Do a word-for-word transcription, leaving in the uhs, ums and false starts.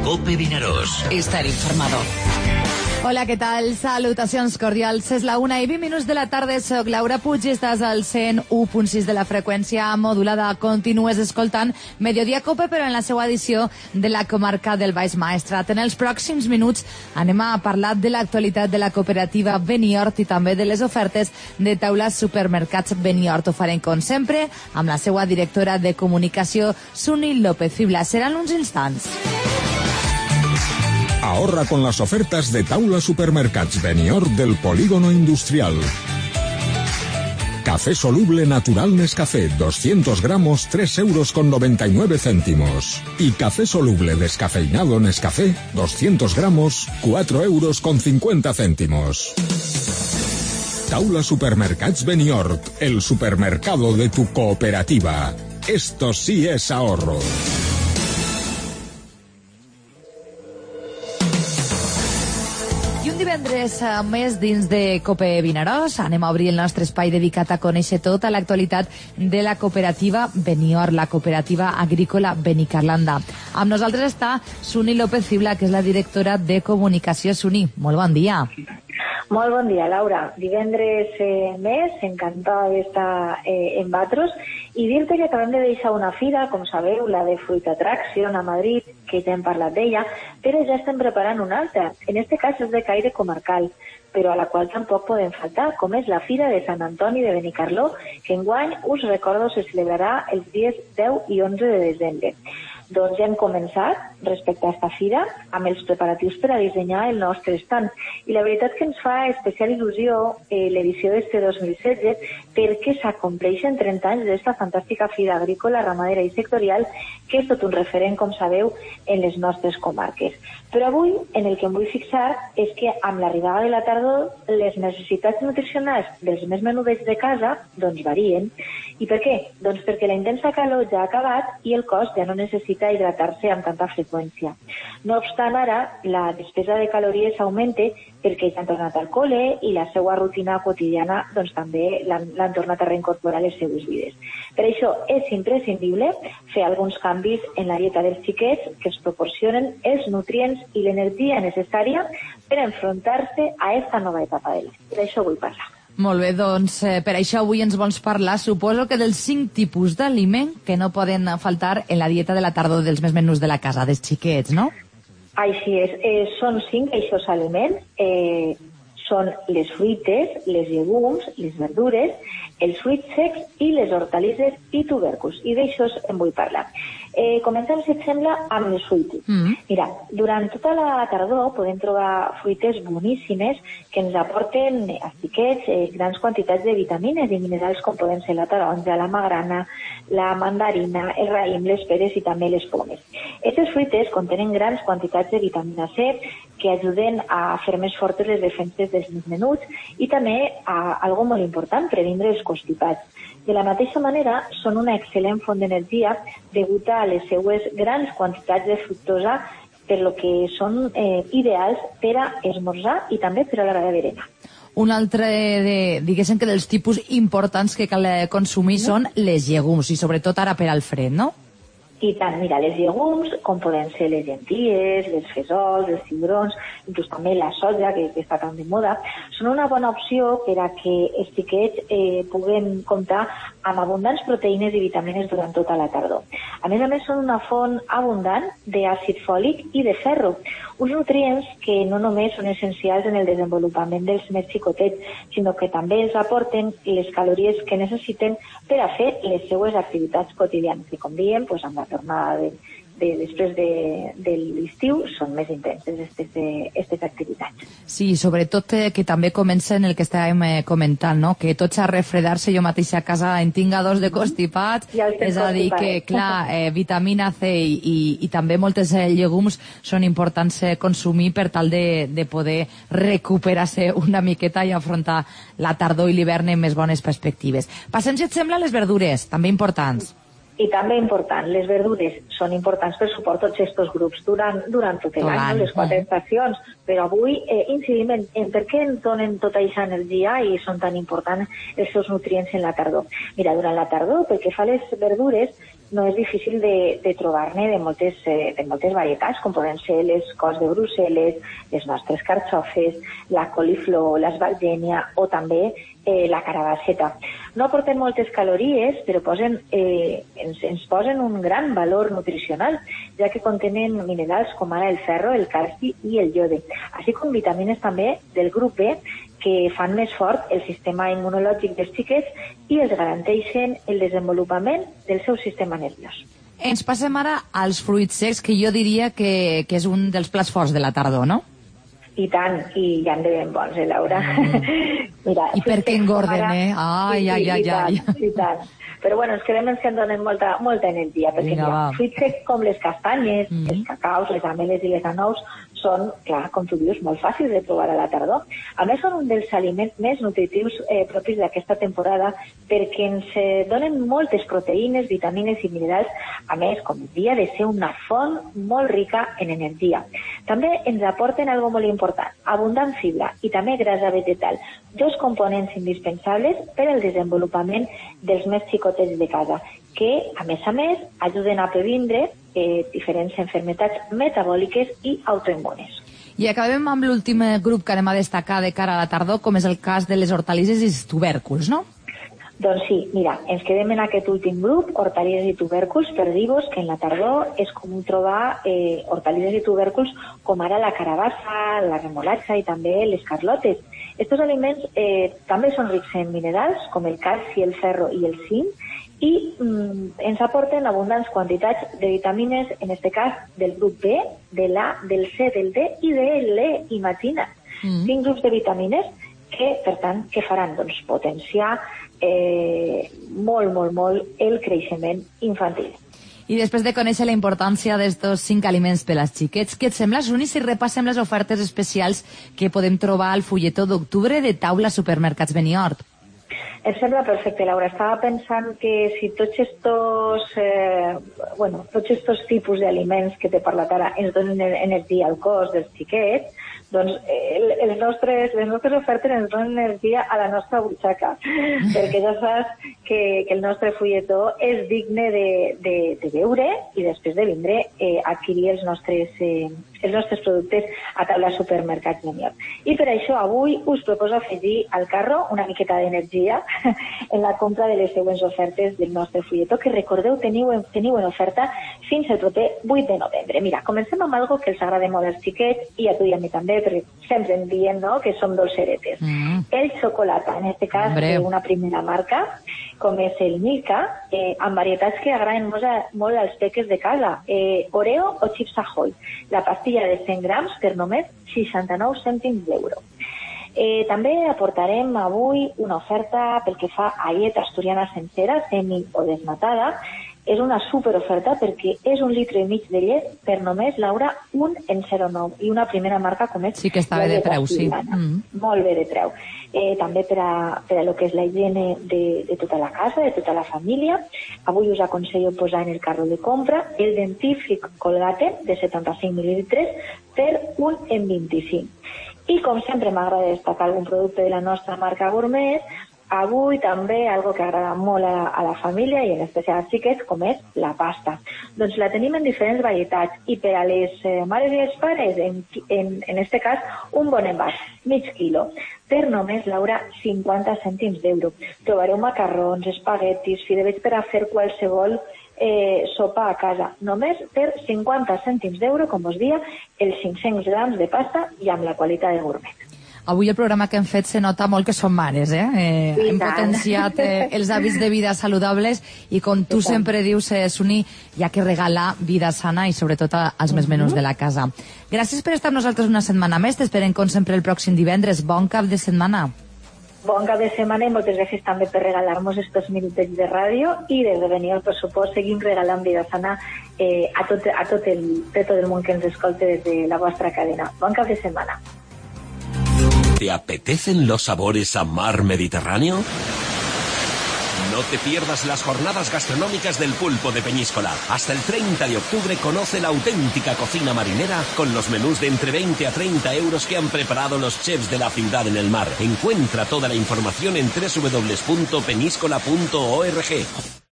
Cope Vinaròs. Estar informado. Hola, què tal? Salutacions cordials. És la una i vint minuts de la tarda. Soc Laura Puig i estàs al cent u punt sis de la freqüència modulada. Continues escoltant Mediodía Cope, però en la seva edició de la comarca del Baix Maestrat. En els pròxims minuts anem a parlar de l'actualitat de la cooperativa Benihort i també de les ofertes de taula supermercats Benihort. Ho farem, com sempre, amb la seva directora de comunicació, Suni López Fibla. Seran uns instants. Ahorra con las ofertas de Taula Supermercats Benihort del Polígono Industrial. Café soluble natural Nescafé, doscientos gramos, tres euros con noventa y nueve céntimos. Y café soluble descafeinado Nescafé, doscientos gramos, cuatro euros con cincuenta céntimos. Taula Supermercats Benihort, el supermercado de tu cooperativa. Esto sí es ahorro. Divendres més dins de Cope Vinaròs anem a obrir el nostre espai dedicat a conèixer tota l'actualitat de la cooperativa Benihort, la cooperativa agrícola Benicarlanda. Amb nosaltres està Suni López Fibla, que és la directora de comunicació. Suni, molt bon dia. Molt bon dia, Laura. Divendres eh, més, encantada d'estar eh, en Batros, i dir-te que acabem de deixar una fira, com sabeu, la de Fruit Attraction a Madrid, que ja hem parlat d'ella, però ja estem preparant una altra. En este cas és de caire comarcal, però a la qual tampoc podem faltar, com és la Fira de Sant Antoni de Benicarló, que enguany, us recordo, se celebrarà els dies deu i onze de desembre. Doncs ja hem començat, respecte a esta fira, amb els preparatius per a dissenyar el nostre stand. I la veritat que ens fa especial il·lusió eh, l'edició d'este dos mil setze, perquè s'acompleixen trenta anys d'esta fantàstica fira agrícola, ramadera i sectorial, que és tot un referent, com sabeu, en les nostres comarques. Però avui, en el que em vull fixar, és que amb l'arribada de la tardor, les necessitats nutricionals dels més menudets de casa, doncs varien. I per què? Doncs perquè la intensa calor ja ha acabat i el cos ja no necessita hidratar-se amb tanta freqüència. No obstant, ara, la despesa de calories augmenta perquè ja han tornat al col·le i la seva rutina quotidiana doncs, també l'han tornat a reincorporar a les seues vides. Per això és imprescindible fer alguns canvis en la dieta dels xiquets que es proporcionen els nutrients i l'energia necessària per enfrontar-se a aquesta nova etapa de l'any. Per això vull parlar. Molt bé, doncs eh, per això avui ens vols parlar, suposo que dels cinc tipus d'aliment que no poden faltar en la dieta de la tardor dels més menús de la casa, dels xiquets, no? Així és, eh, són cinc aquests aliments, eh, són les fruites, les llegums, les verdures, els fruits secs i les hortalisses i tubèrculs. I d'això en vull parlar. Eh, comencem, si et sembla, amb les fruites. Mm. Mira, durant tota la tardor podem trobar fruites boníssimes que ens aporten als xiquets eh, grans quantitats de vitamines i minerals com poden ser la taronja, la magrana, la mandarina, el raïm, les peres i també les pomes. Aquestes fruites contenen grans quantitats de vitamina C que ajuden a fer més fortes les defenses dels més menuts i també a algo molt important, previndre els constipats. De la mateixa manera, són una excel·lent font d'energia degut a les seues grans quantitats de fructosa, per lo que són eh, ideals per a esmorzar i també per a l'hora de berenar. Un altre, de, diguéssim que dels tipus importants que cal consumir no? són les llegums, i sobretot ara per al fred, no? I tant, mira, les llegums, com poden ser les llenties, les fesols, els cigrons, inclús també la soja, que, que està tan de moda, són una bona opció per a que els xiquets eh, puguen comptar amb abundants proteïnes i vitamines durant tota la tardor. A més a més, són una font abundant d'àcid fòlic i de ferro, uns nutrients que no només són essencials en el desenvolupament dels més xicotets, sinó que també els aporten les calories que necessiten per a fer les seues activitats quotidianes, que com diem, doncs, amb la tornada de, de, després de, de l'estiu són més intenses aquestes activitats. Sí, sobretot eh, que també comencen el que estàvem eh, comentant, no? Que tots a refredar-se, jo mateixa a casa en tinga dos de constipats, ja és a dir que, clar, eh, vitamina C i, i, i també moltes eh, llegums són importants eh, consumir per tal de, de poder recuperar-se una miqueta i afrontar la tardor i l'hivern en més bones perspectives. Passem, si et sembla, les verdures, també importants. I també important, les verdures són importants per suport tots aquests grups durant, durant tot l'any, no? Les quatre estacions, però avui eh, incidim en, en per què ens donen tota aquesta energia i són tan importants els seus nutrients en la tardor. Mira, durant la tardor, pel que fa a les verdures, no és difícil de, de trobar-ne de moltes, eh, de moltes varietats, com poden ser les cols de Brussel·les, les nostres carxofes, la coliflor, l'esbalgènia o també eh, la carabasseta. No aporten moltes calories, però posen, eh, ens, ens posen un gran valor nutricional, ja que contenen minerals com ara el ferro, el calci i el iode, així com vitamines també del grup B, que fan més fort el sistema immunològic dels xiquets i els garanteixen el desenvolupament del seu sistema nerviós. Ens passem ara als fruits secs, que jo diria que, que és un dels plats forts de la tardor, no? I tant, i ja en de ben bons, eh, Laura? Mm. Mira, I per què engorden, ara... eh? Ai, ai, ai, ai. I tant, i tant. Però bueno, els crements que en donen molta, molta energia, perquè Vinga, mira, fruits secs com les castanyes, mm. els cacaus, les ameles i les anous són, clar, com tu dius, molt fàcils de trobar a la tardor. A més, són un dels aliments més nutritius eh, propis d'aquesta temporada perquè ens eh, donen moltes proteïnes, vitamines i minerals. A més, com dia, de ser una font molt rica en energia. També ens aporten algo molt important, abundant fibra i també grasa vegetal, dos components indispensables per al desenvolupament dels més xicotets de casa, que, a més a més, ajuden a previndre eh, diferents enfermetats metabòliques i autoimmunes. I acabem amb l'últim grup que anem a destacar de cara a la tardor, com és el cas de les hortalisses i els tubèrculs, no? Doncs sí, mira, ens quedem en aquest últim grup, hortalisses i tubèrculs, per dir-vos que en la tardor és comú trobar eh, hortalisses i tubèrculs com ara la carabassa, la remolatxa i també les carlotes. Estos aliments eh, també són rics en minerals, com el calci, el ferro i el zinc, i mm, ens aporten abundants quantitats de vitamines, en este cas del grup B, de l'A, del C, del D i de l'E, imagina. Mm. Cinc grups de vitamines que, per tant, que faran? Doncs potenciar eh, molt, molt, molt el creixement infantil. I després de conèixer la importància d'estos cinc aliments per als xiquets, què et sembla, Suni, si repassem les ofertes especials que podem trobar al fulletó d'octubre de Taula Supermercats Benihort? Em sembla perfecte, Laura. Estava pensant que si tots estos, eh, bueno, tots estos tipus d'aliments que t'he parlat ara ens donen energia al cos dels xiquets, doncs eh, els nostres, les nostres ofertes ens donen energia a la nostra butxaca, perquè ja saps que, que el nostre fulletó és digne de, de, de veure i després de vindre eh, a adquirir els nostres, eh, els nostres productes a Taula Supermercats Benihort. I per això avui us proposo afegir al carro una miqueta d'energia en la compra de les següents ofertes del nostre fulletó, que recordeu teniu, teniu en oferta fins al proper vuit de novembre. Mira, comencem amb algo que els agrada molt als xiquets i a tu i a mi també, perquè sempre em diuen, no?, que som dolceretes. Mm. El xocolata, en aquest cas, una primera marca, com és el Milka, eh, amb varietats que agraden molt, a, molt als peques de casa. Eh, Oreo o Chips Ahoy. La pastilla de cent grams per només seixanta-nou cèntims d'euro. Eh, també aportarem avui una oferta pel que fa a llet asturiana sencera, semi o desnatada. És una superoferta perquè és un litre i mig de llet per només, Laura, un en zero coma nou. I una primera marca com és... Sí que està bé de preu, sí. Mm. Molt bé de preu. Eh, també per a, per a lo que és la higiene de, de tota la casa, de tota la família. Avui us aconsello posar en el carro de compra el dentífric Colgate de setanta-cinc mil·lilitres per un en vint-i-cinc. I com sempre m'agrada destacar algun producte de la nostra marca gourmet, avui també algo que agrada molt a, a la família i en especial als xiquets, com és la pasta. Doncs la tenim en diferents varietats i per a les eh, mares i els pares, en, en, en este cas, un bon envàs, mig quilo, per només, Laura, cinquanta cèntims d'euro. Trobareu macarrons, espaguetis, fidevells per a fer qualsevol eh, sopa a casa, només per cinquanta cèntims d'euro, com us dia, els cinc-cents grams de pasta i amb la qualitat de gourmet. Avui el programa que hem fet se nota molt que som mares, eh? eh sí, hem potenciat eh, els hàbits de vida saludables i com tu sí, sempre dius, eh, Suni, hi ha que regalar vida sana i sobretot als més menús de la casa. Gràcies per estar amb nosaltres una setmana més. T'esperem com sempre el pròxim divendres. Bon cap de setmana. Bon cap de setmana i moltes gràcies també per regalar-nos estos minutets de ràdio i des de Benihort, per supost, seguim regalant vida sana eh, a, tot, a tot, el, a tot el món que ens escolta des de la vostra cadena. Bon cap de setmana. ¿Te apetecen los sabores a mar Mediterráneo? No te pierdas las jornadas gastronómicas del Pulpo de Peñíscola. Hasta el treinta de octubre conoce la auténtica cocina marinera con los menús de entre veinte a treinta euros que han preparado los chefs de la ciudad en el mar. Encuentra toda la información en doble u doble u doble u punto peñíscola punto org.